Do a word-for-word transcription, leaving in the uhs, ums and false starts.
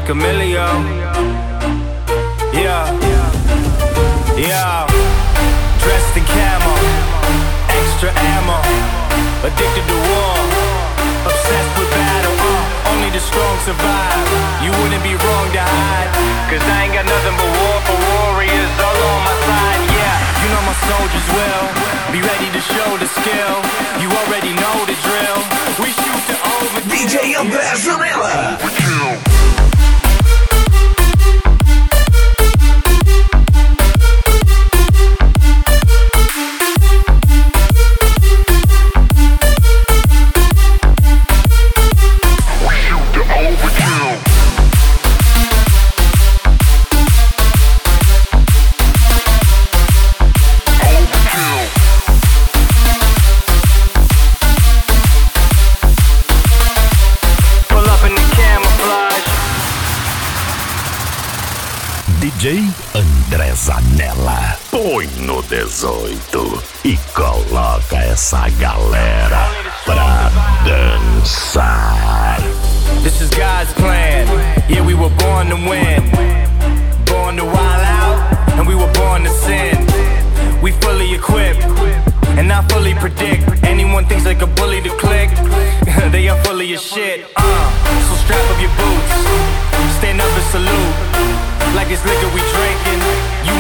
Camilio. Yeah, yeah. Dressed in camo, extra ammo. Addicted to war, obsessed with battle. uh, Only the strong survive. You wouldn't be wrong to hide, cause I ain't got nothing but war for warriors all on my side. Yeah, you know my soldiers will be ready to show the skill. You already know the drill. We shoot the over. D J André Zanella. D J André Zanella. Põe no dezoito e coloca essa galera pra dançar. This is God's plan. Yeah, we were born to win, born to wild out, and we were born to sin. We fully equipped, and I fully predict. Anyone thinks like a bully to click, they are fully of shit. Uh, so strap up your boots, stand up and salute. Like it's liquor we drinking, you